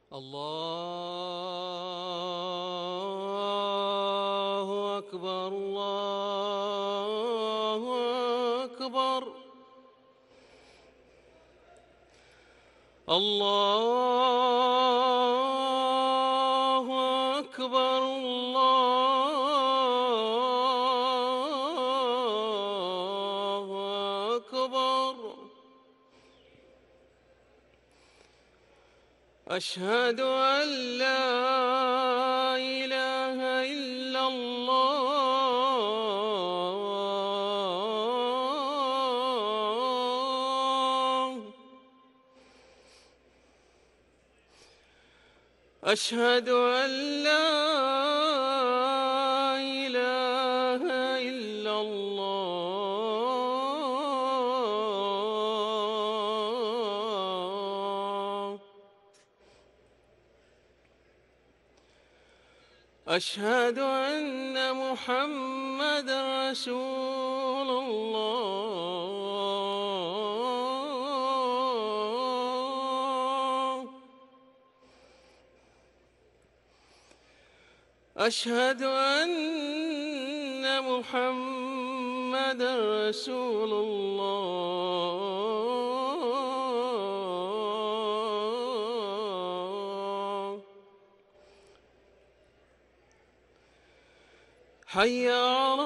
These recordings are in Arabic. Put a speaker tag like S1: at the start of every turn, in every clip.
S1: الله أكبر الله أكبر الله أكبر الله أكبر. أشهد أن لا إله إلا الله. أشهد أن لا إله إلا الله. أشهد أن محمدًا رسول الله. أشهد أن محمدًا رسول الله. حي على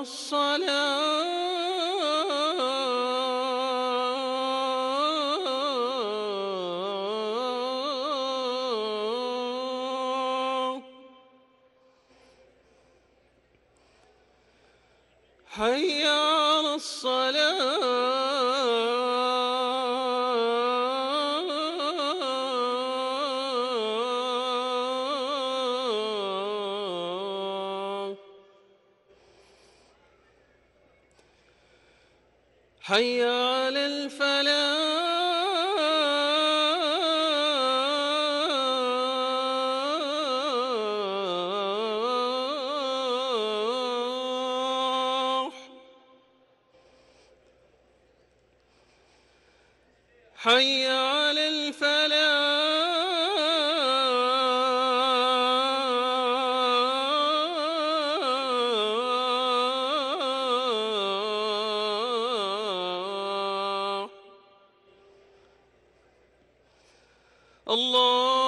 S1: الصلاة. حي على الصلاة. حي على الفلاح. حي على الفلاح. الله